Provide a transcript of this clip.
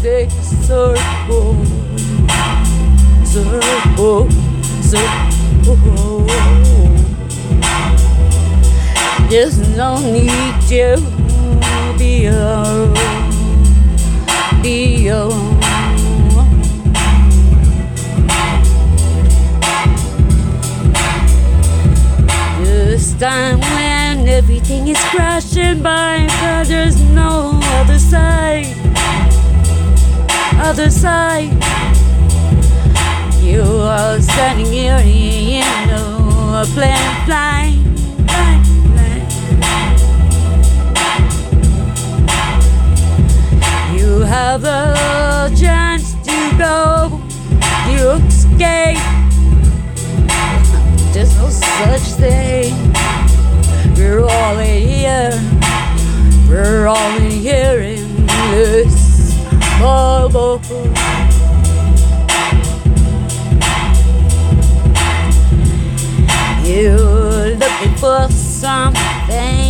say circle, circle, circle. There's no need to be alone, be alone. This time when everything is crashing by, but there's no other side, other side. You are standing here in a plane, flying, flying, flying. You have a chance to go, you escape. There's no such thing. We're all in here. We're all in here in this bubble. You're looking for something